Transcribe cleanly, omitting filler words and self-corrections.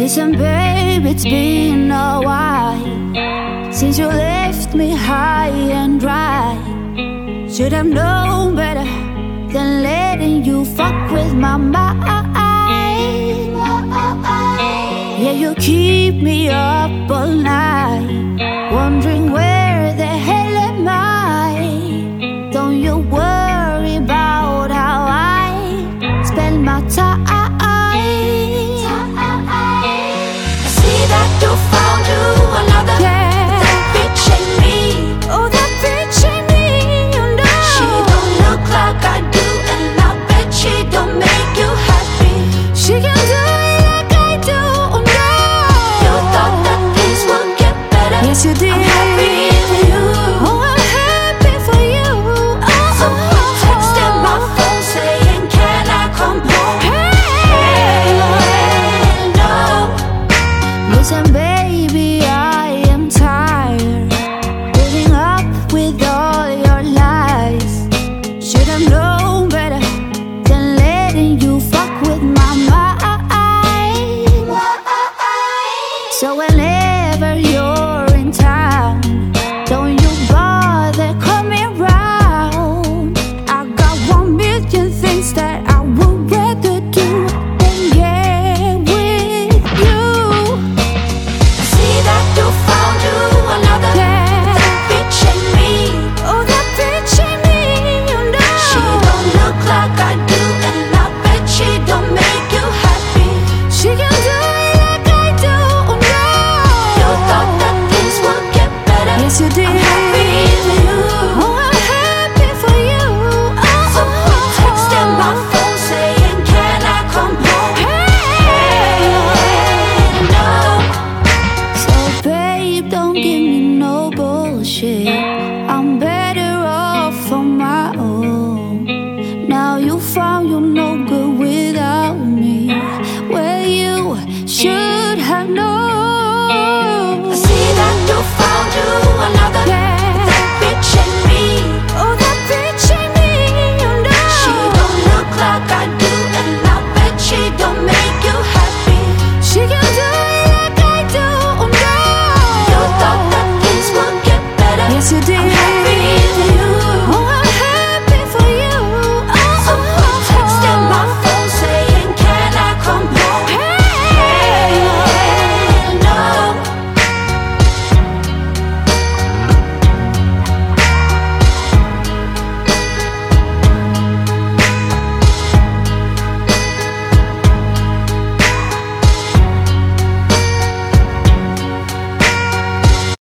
Listen, babe, it's been a while since you left me high and dry. Should have known better than letting you fuck with my mind. Yeah, you keep me up all night, wondering where the hell am I. Don't you worry about how I spend my time.